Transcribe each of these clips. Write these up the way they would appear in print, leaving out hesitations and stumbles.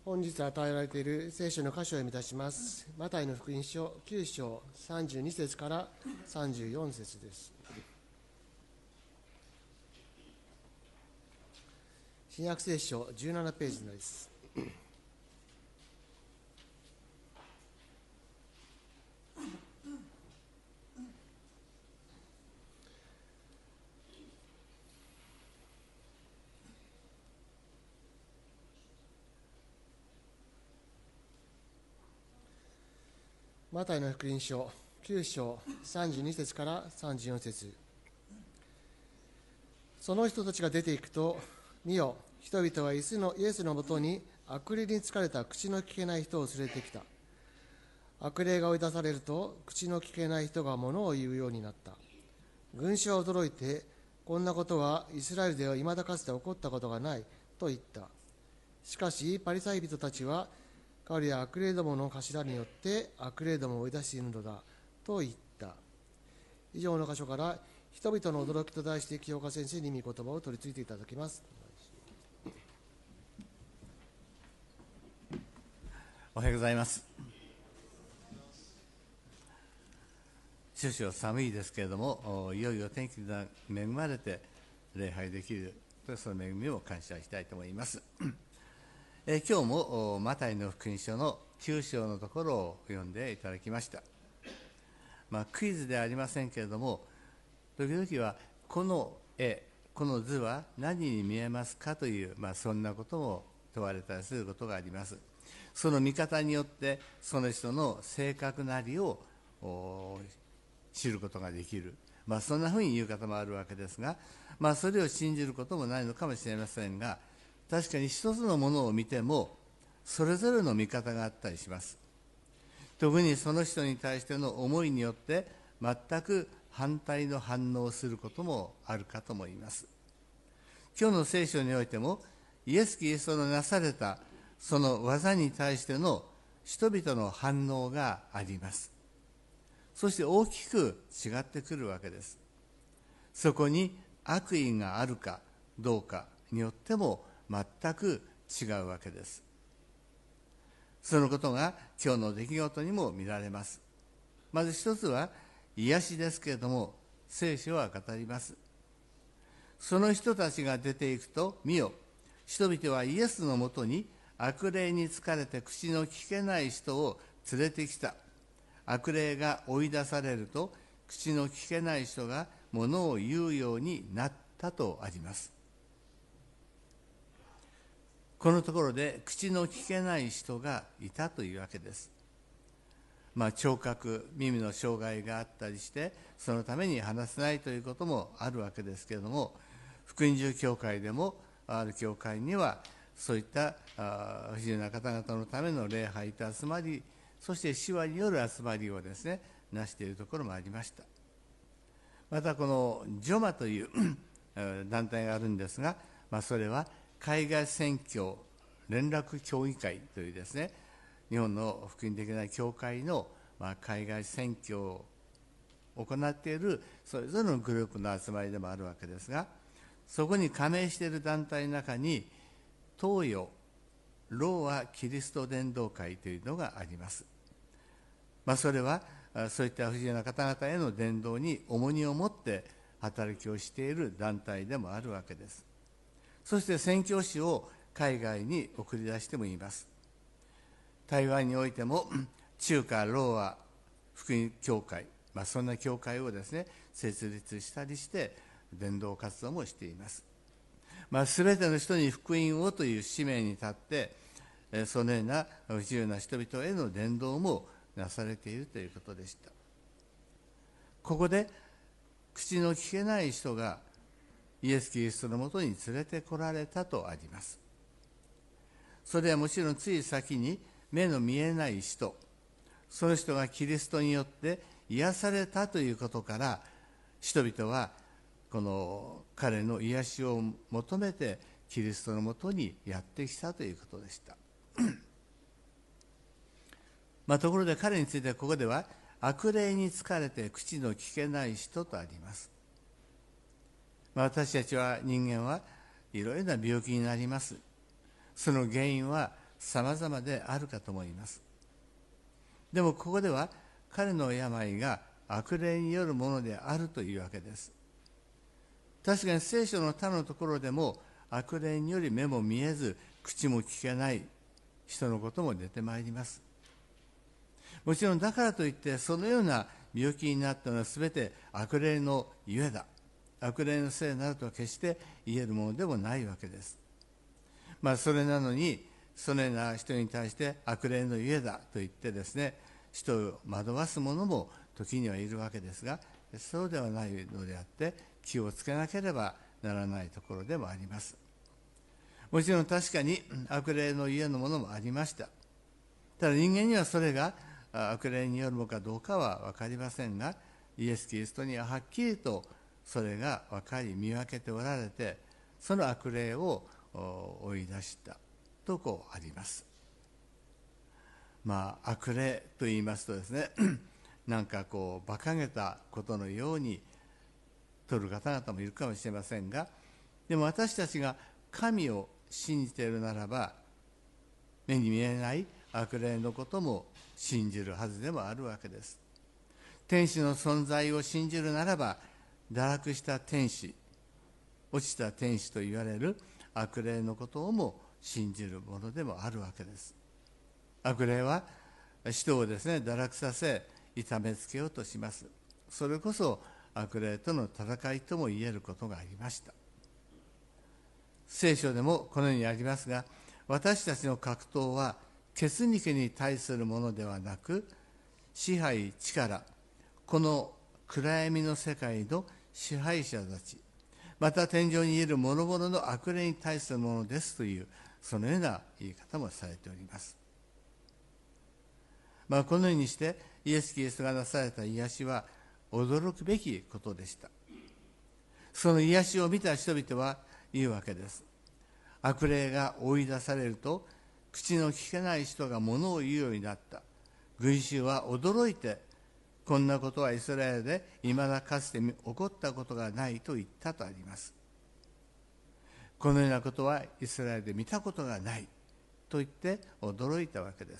本日与えられている聖書の箇所を読み出します。マタイの福音書9章32節から34節です。新約聖書17ページです。マタイの福音書9章32節から34節。その人たちが出ていくと、見よ、人々はイエスのもとに悪霊に疲れた口の聞けない人を連れてきた。悪霊が追い出されると、口の聞けない人が物を言うようになった。群衆は驚いて、こんなことはイスラエルでは未だかつて起こったことがないと言った。しかしパリサイ人たちは、彼は悪霊どもの頭によって悪霊どもを追い出しているのだと言った。以上の箇所から人々の驚きと題して清岡先生に御言葉を取り次いでいただきます。 おはようございます。少々寒いですけれども、いよいよ天気が恵まれて礼拝できると、その恵みを感謝したいと思います。今日もマタイの福音書の9章のところを読んでいただきました。クイズではありませんけれども、時々はこの絵、この図は何に見えますかという、そんなことも問われたりすることがあります。その見方によってその人の性格なりを知ることができる、そんなふうに言う方もあるわけですが、それを信じることもないのかもしれませんが、確かに一つのものを見てもそれぞれの見方があったりします。特にその人に対しての思いによって全く反対の反応をすることもあるかと思います。今日の聖書においてもイエス・キリストのなされたその技に対しての人々の反応があります。そして大きく違ってくるわけです。そこに悪意があるかどうかによっても全く違うわけです。そのことが今日の出来事にも見られます。まず一つは癒しですけれども、聖書は語ります。その人たちが出ていくと、見よ、人々はイエスのもとに悪霊に疲れて口の聞けない人を連れてきた。悪霊が追い出されると、口の聞けない人が物を言うようになったとあります。このところで口の聞けない人がいたというわけです。聴覚、耳の障害があったりして、そのために話せないということもあるわけですけれども、福音住教会でもある教会にはそういった不自由な方々のための礼拝と集まり、そして手話による集まりをですね、なしているところもありました。またこのジョマという団体があるんですが、それは海外宣教連絡協議会というですね、日本の福音的な教会の海外宣教を行っているそれぞれのグループの集まりでもあるわけですが、そこに加盟している団体の中に東洋ローアキリスト伝道会というのがあります。それはそういった不自由な方々への伝道に重荷を持って働きをしている団体でもあるわけです。そして宣教師を海外に送り出してもいます。台湾においても中華ローア福音教会、そんな教会をですね、設立したりして伝道活動もしています。すべての人に福音をという使命に立って、そのような不自由な人々への伝道もなされているということでした。ここで口の聞けない人がイエス・キリストのもとに連れてこられたとあります。それはもちろんつい先に目の見えない人、その人がキリストによって癒されたということから、人々はこの彼の癒しを求めてキリストのもとにやってきたということでした。ところで彼についてここでは悪霊に疲れて口の聞けない人とあります。私たちは人間はいろいろな病気になります。その原因は様々であるかと思います。でもここでは彼の病が悪霊によるものであるというわけです。確かに聖書の他のところでも悪霊により目も見えず口も聞けない人のことも出てまいります。もちろんだからといってそのような病気になったのは全て悪霊のゆえだ、悪霊のせいになるとは決して言えるものでもないわけです。それなのにそのような人に対して悪霊のゆえだと言ってですね、人を惑わす者も時にはいるわけですが、そうではないのであって気をつけなければならないところでもあります。もちろん確かに悪霊のゆえのものもありました。ただ人間にはそれが悪霊によるのかどうかは分かりませんが、イエス・キリストにははっきりとそれが分かり見分けておられて、その悪霊を追い出したとあります。悪霊と言いますとですねなんか馬鹿げたことのように取る方々もいるかもしれませんが、でも私たちが神を信じているならば、目に見えない悪霊のことも信じるはずでもあるわけです。天使の存在を信じるならば、堕落した天使、落ちた天使と言われる悪霊のことをも信じるものでもあるわけです。悪霊は人をですね、堕落させ痛めつけようとします。それこそ悪霊との戦いとも言えることがありました。聖書でもこのようにありますが、私たちの格闘は血肉に対するものではなく、支配、力、この暗闇の世界の支配者たち、また天上にいる諸々の悪霊に対するものですという、そのような言い方もされております。このようにしてイエス・キリストがなされた癒しは驚くべきことでした。その癒しを見た人々は言うわけです。悪霊が追い出されると、口の聞けない人が物を言うようになった。群衆は驚いて、こんなことはイスラエルでいまだかつて起こったことがないと言ったとあります。このようなことはイスラエルで見たことがないと言って驚いたわけです。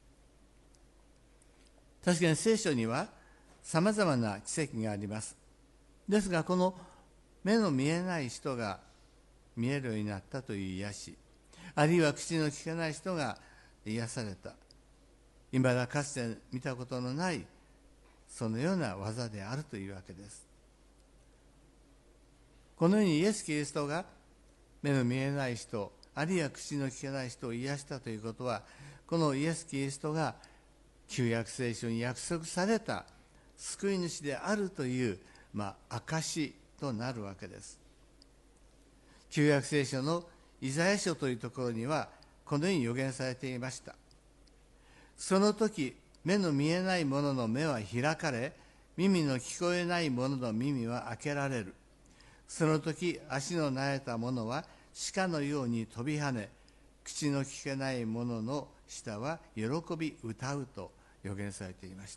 確かに聖書にはさまざまな奇跡があります。ですが、この目の見えない人が見えるようになったという癒し、あるいは口の聞けない人が癒された、いまだかつて見たことのないそのような技であるというわけです。このようにイエス・キリストが目の見えない人、あるいは口の聞けない人を癒したということは、このイエス・キリストが旧約聖書に約束された救い主であるという証となるわけです。旧約聖書のイザヤ書というところにはこのように予言されていました。その時、目の見えない者の目は開かれ、耳の聞こえない者の耳は開けられる。その時、足のなえた者は鹿のように飛び跳ね、口の聞けない者の舌は喜び歌うと予言されていました。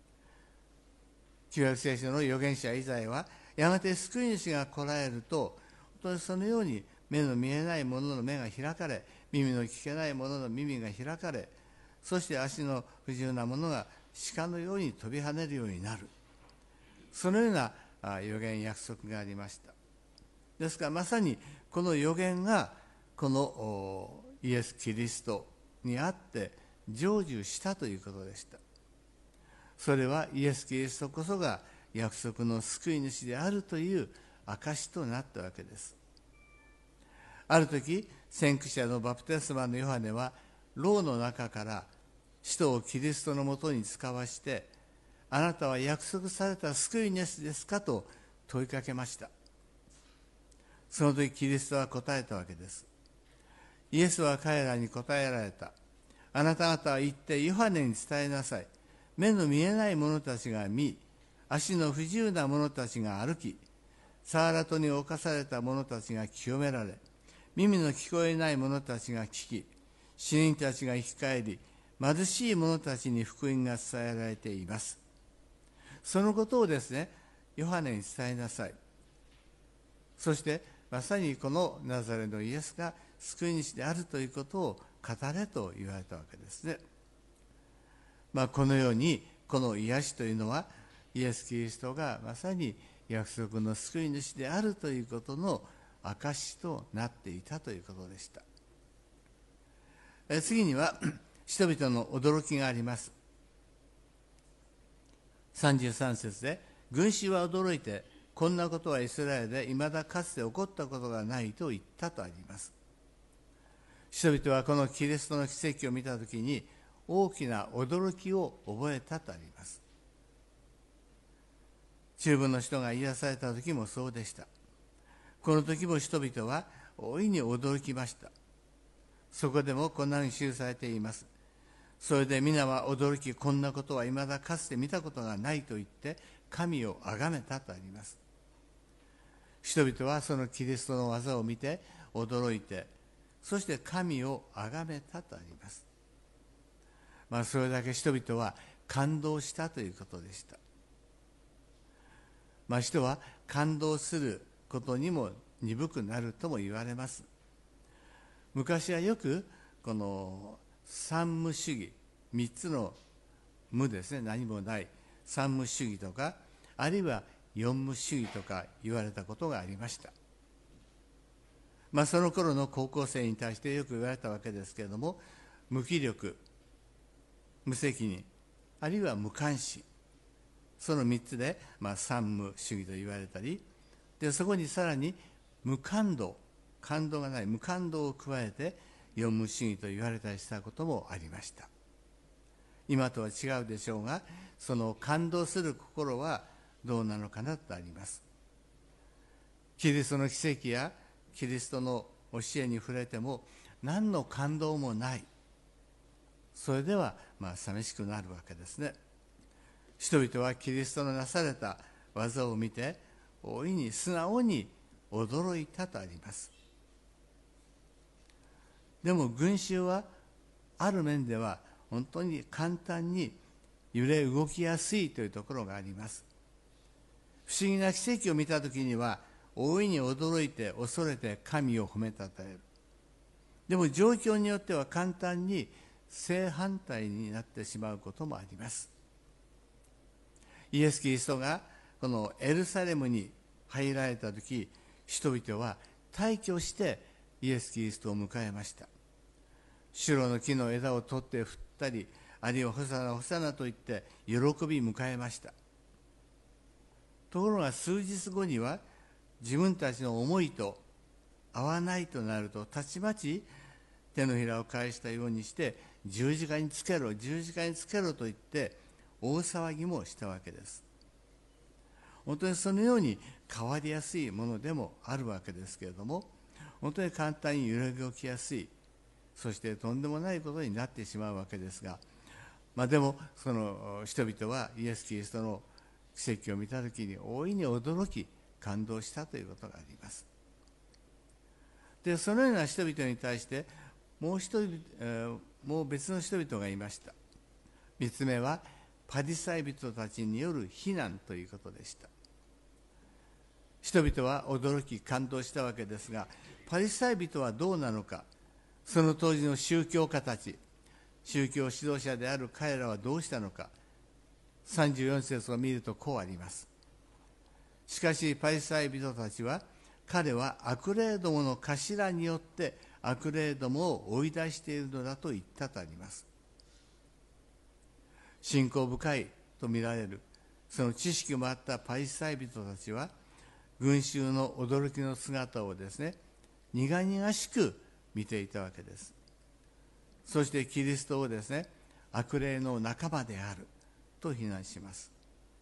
旧約聖書の預言者イザヤは、やがて救い主が来られると、本当にそのように目の見えない者の目が開かれ、耳の聞けない者の耳が開かれ、そして足の不自由な者が鹿のように飛び跳ねるようになる。そのような預言約束がありました。ですからまさにこの預言がこのイエス・キリストにあって成就したということでした。それはイエス・キリストこそが約束の救い主であるという証となったわけです。ある時、先駆者のバプテスマのヨハネは牢の中から使徒をキリストのもとに使わして、あなたは約束された救い主ですかと問いかけました。その時キリストは答えたわけです。イエスは彼らに答えられた。あなた方は行ってヨハネに伝えなさい。目の見えない者たちが見、足の不自由な者たちが歩き、サーラトに侵された者たちが清められ、耳の聞こえない者たちが聞き、死人たちが生き返り、貧しい者たちに福音が伝えられています。そのことをですね、ヨハネに伝えなさい。そしてまさにこのナザレのイエスが救い主であるということを語れと言われたわけですね。このようにこの癒しというのはイエス・キリストがまさに約束の救い主であるということの証となっていたということでした。次には人々の驚きがあります。33節で、群衆は驚いて、こんなことはイスラエルで未だかつて起こったことがないと言ったとあります。人々はこのキリストの奇跡を見たときに大きな驚きを覚えたとあります。中部の人が癒された時もそうでした。この時も人々は大いに驚きました。そこでもこんなふうに記されています。それで皆は驚き、こんなことは未だかつて見たことがないと言って神を崇めたとあります。人々はそのキリストの技を見て驚いて、そして神を崇めたとあります。それだけ人々は感動したということでした。人は感動することにも鈍くなるとも言われます。昔はよくこの三無主義、3つの無ですね、何もない三無主義とか、あるいは四無主義とか言われたことがありました。その頃の高校生に対してよく言われたわけですけれども、無気力、無責任、あるいは無関心、その3つで、三無主義と言われたり、でそこにさらに無感動、感動がない無感動を加えて四無主義と言われたりしたこともありました。今とは違うでしょうが、その感動する心はどうなのかなとあります。キリストの奇跡やキリストの教えに触れても何の感動もない、それでは寂しくなるわけですね。人々はキリストのなされた技を見て大いに素直に驚いたとあります。でも群衆はある面では本当に簡単に揺れ動きやすいというところがあります。不思議な奇跡を見たときには大いに驚いて恐れて神を褒めたたえる。でも状況によっては簡単に正反対になってしまうこともあります。イエス・キリストがこのエルサレムに入られたとき、人々は大挙してイエス・キリストを迎えました。シュロの木の枝を取って振ったり、あるいはホサナホサナと言って喜び迎えました。ところが数日後には自分たちの思いと合わないとなると、たちまち手のひらを返したようにして十字架につけろ、十字架につけろと言って大騒ぎもしたわけです。本当にそのように変わりやすいものでもあるわけですけれども、本当に簡単に揺れ動きやすい、そしてとんでもないことになってしまうわけですが、でもその人々はイエス・キリストの奇跡を見たときに大いに驚き感動したということがあります。でそのような人々に対してもう別の人々がいました。3つ目はパリサイ人たちによる非難ということでした。人々は驚き感動したわけですが、パリサイ人はどうなのか。その当時の宗教家たち、宗教指導者である彼らはどうしたのか。34節を見るとこうあります。しかしパリサイ人たちは、彼は悪霊どもの頭によって悪霊どもを追い出しているのだと言ったとあります。信仰深いと見られるその知識もあったパリサイ人たちは、群衆の驚きの姿をですね、苦々しく見ていたわけです。そしてキリストをですね、悪霊の仲間であると非難します。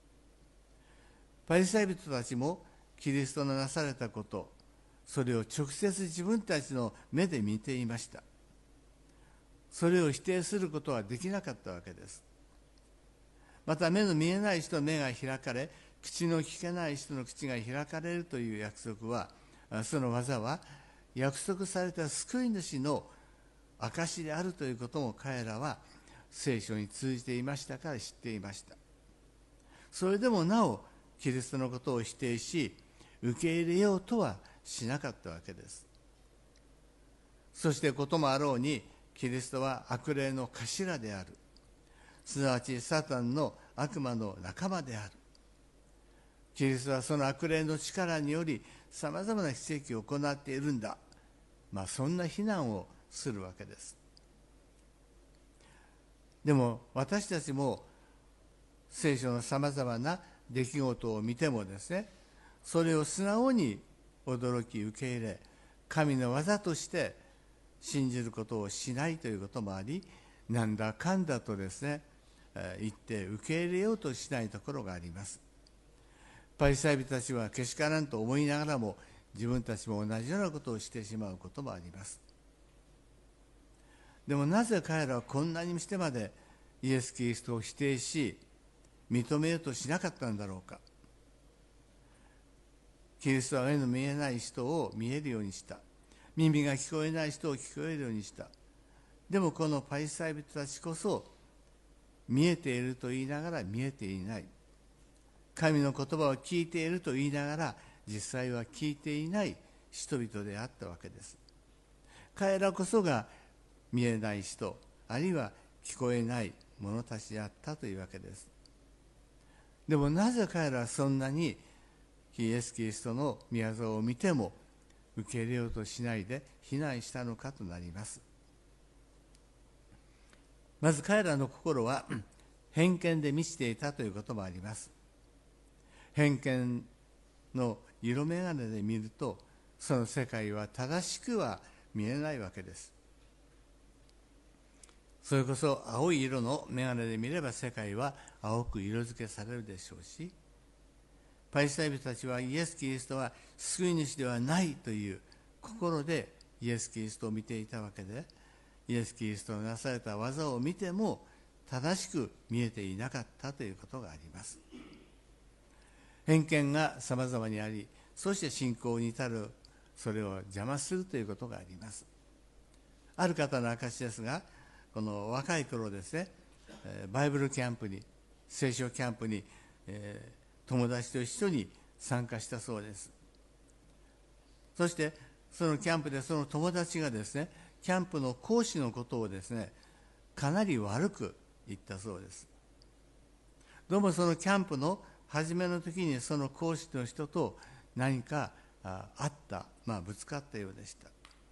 パリサイ人たちもキリストのなされたこと、それを直接自分たちの目で見ていました。それを否定することはできなかったわけです。また目の見えない人の目が開かれ、口の聞けない人の口が開かれるという約束は、その技は約束された救い主の証であるということも彼らは聖書に通じていましたから知っていました。それでもなおキリストのことを否定し、受け入れようとはしなかったわけです。そしてこともあろうに、 キリストは悪霊の頭である。すなわちサタンの悪魔の仲間である。キリストはその悪霊の力によりさまざまな奇跡を行っているんだ。そんな非難をするわけです。でも私たちも聖書のさまざまな出来事を見てもですね、それを素直に驚き受け入れ、神の技として信じることをしないということもあり、なんだかんだとですね、言って受け入れようとしないところがあります。パリサイ人たちはけしからんと思いながらも、自分たちも同じようなことをしてしまうこともあります。でもなぜ彼らはこんなにしてまでイエス・キリストを否定し認めようとしなかったんだろうか。キリストは目の見えない人を見えるようにした。耳が聞こえない人を聞こえるようにした。でもこのパリサイ人たちこそ見えていると言いながら見えていない。神の言葉を聞いていると言いながら実際は聞いていない人々であったわけです。彼らこそが見えない人、あるいは聞こえない者たちであったというわけです。でもなぜ彼らはそんなにイエス・キリストの御業を見ても受け入れようとしないで非難したのかとなります。まず彼らの心は偏見で満ちていたということもあります。偏見の色眼鏡で見ると、その世界は正しくは見えないわけです。それこそ青い色の眼鏡で見れば世界は青く色付けされるでしょうし、パリサイ人たちはイエス・キリストは救い主ではないという心でイエス・キリストを見ていたわけで、イエス・キリストのなされた技を見ても正しく見えていなかったということがあります。偏見がさまざまにあり、そして信仰に至るそれを邪魔するということがあります。ある方の証ですが、この若い頃ですね、バイブルキャンプに、聖書キャンプに、友達と一緒に参加したそうです。そしてそのキャンプでその友達がですね、キャンプの講師のことをですね、かなり悪く言ったそうです。どうもそのキャンプの初めの時にその講師の人と何かあった、ぶつかったようでした。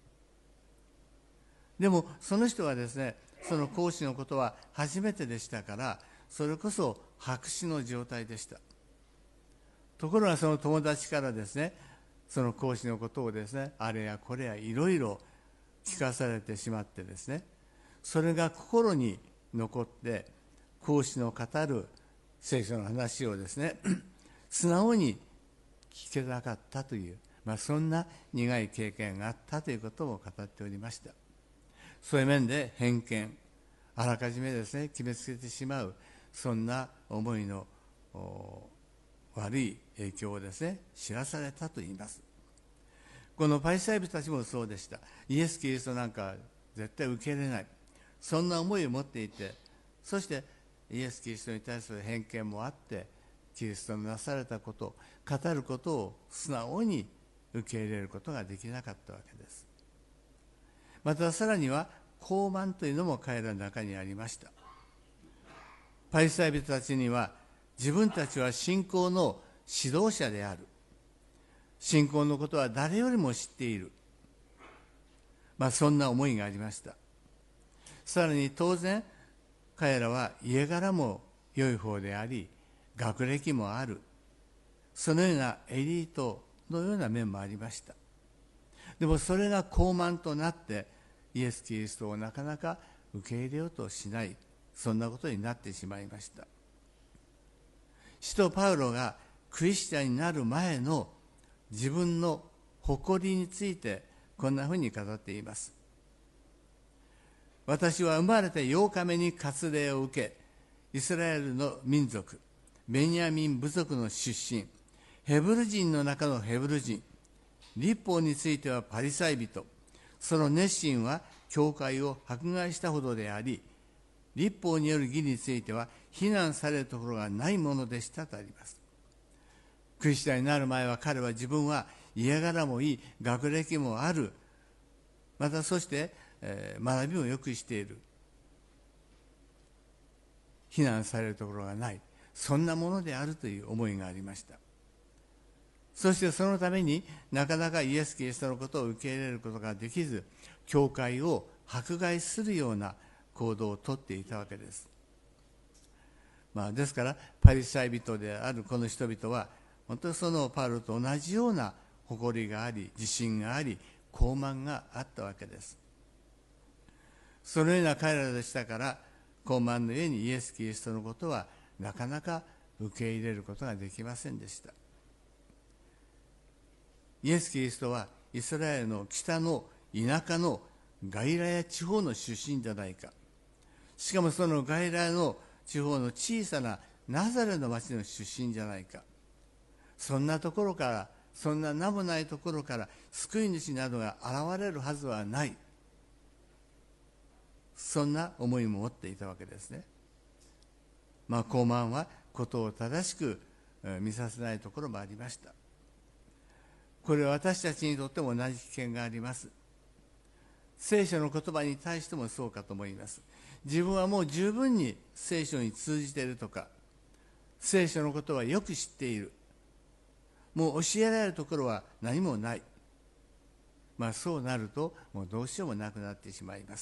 でもその人はですね、その講師のことは初めてでしたから、それこそ白紙の状態でした。ところがその友達からですね、その講師のことをですね、あれやこれやいろいろ聞かされてしまってですね、それが心に残って、講師の語る聖書の話をですね素直に聞けなかったという、そんな苦い経験があったということを語っておりました。そういう面で偏見、あらかじめですね決めつけてしまう、そんな思いの悪い影響をですね知らされたといいます。このパリサイ人たちもそうでした。イエス・キリストなんか絶対受け入れない、そんな思いを持っていて、そしてイエス・キリストに対する偏見もあって、キリストのなされたこと、語ることを素直に受け入れることができなかったわけです。またさらには傲慢というのも彼らの中にありました。パリサイ人たちには、自分たちは信仰の指導者である、信仰のことは誰よりも知っている、そんな思いがありました。さらに当然彼らは家柄も良い方であり、学歴もある、そのようなエリートのような面もありました。でもそれが傲慢となってイエス・キリストをなかなか受け入れようとしない、そんなことになってしまいました。使徒パウロがクリスチャンになる前の自分の誇りについてこんなふうに語っています。私は生まれて8日目に割礼を受け、イスラエルの民族、ベニヤミン部族の出身、ヘブル人の中のヘブル人、律法についてはパリサイ人、その熱心は教会を迫害したほどであり、律法による義については非難されるところがないものでしたとあります。クリスチャンになる前は彼は自分は家柄もいい、学歴もある、またそして学びもよくしている、非難されるところがない、そんなものであるという思いがありました。そしてそのためになかなかイエス・キリストのことを受け入れることができず、教会を迫害するような行動をとっていたわけです。ですからパリサイ人であるこの人々は本当にそのパウロと同じような誇りがあり、自信があり、傲慢があったわけです。そのような彼らでしたから、傲慢の上にイエス・キリストのことはなかなか受け入れることができませんでした。イエス・キリストはイスラエルの北の田舎のガリラヤ地方の出身じゃないか。しかもそのガリラヤの地方の小さなナザレの町の出身じゃないか。そんなところから、そんな名もないところから救い主などが現れるはずはない、そんな思いも持っていたわけですね。傲慢はことを正しく見させないところもありました。これは私たちにとっても同じ危険があります。聖書の言葉に対してもそうかと思います。自分はもう十分に聖書に通じているとか、聖書のことはよく知っている、もう教えられるところは何もない、そうなるともうどうしようもなくなってしまいます。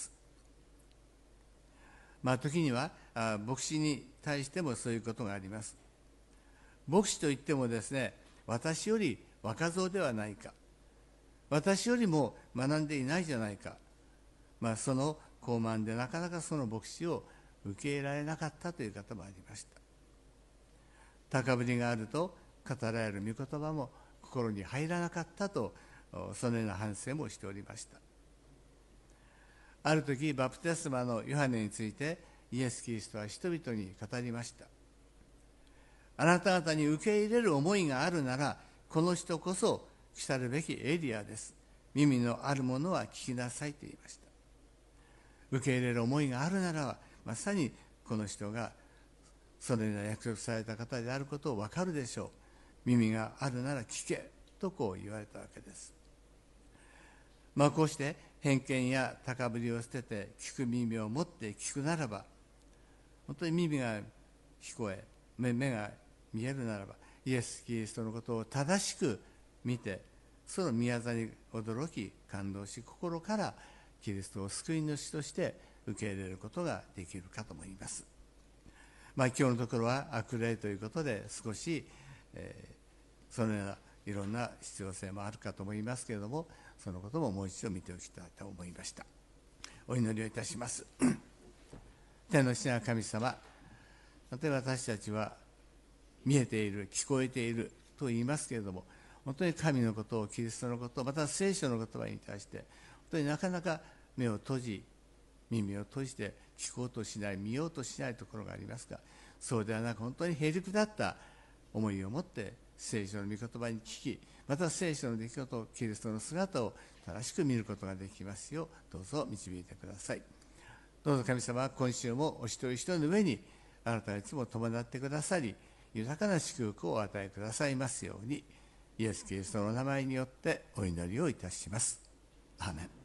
時には牧師に対してもそういうことがあります。牧師といってもですね、私より若造ではないか、私よりも学んでいないじゃないか、その傲慢でなかなかその牧師を受け入れられなかったという方もありました。高ぶりがあると語られる御言葉も心に入らなかったと、そのような反省もしておりました。ある時バプテスマのヨハネについてイエス・キリストは人々に語りました。あなた方に受け入れる思いがあるなら、この人こそ来たるべきエリアです。耳のあるものは聞きなさいと言いました。受け入れる思いがあるなら、まさにこの人がそのような約束された方であることを分かるでしょう。耳があるなら聞けとこう言われたわけです。こうして偏見や高ぶりを捨てて聞く耳を持って聞くならば、本当に耳が聞こえ、目が見えるならば、イエス・キリストのことを正しく見て、その宮座に驚き感動し、心からキリストを救い主として受け入れることができるかと思います。今日のところは悪霊ということで少し、そのようないろんな必要性もあるかと思いますけれども、そのことももう一度見ておきたいと思いました。お祈りをいたします。天の父なる神様、例えば私たちは見えている、聞こえていると言いますけれども、本当に神のことを、キリストのことを、また聖書の言葉に対して本当になかなか目を閉じ、耳を閉じて聞こうとしない、見ようとしないところがありますが、そうではなく本当にへりくだった思いを持って聖書の御言葉に聞き、また聖書の出来事を、キリストの姿を正しく見ることができますよう、どうぞ導いてください。どうぞ神様は今週もお一人一人の上にあなたがいつも伴ってくださり、豊かな祝福をお与えくださいますように、イエス・キリストの名前によってお祈りをいたします。アーメン。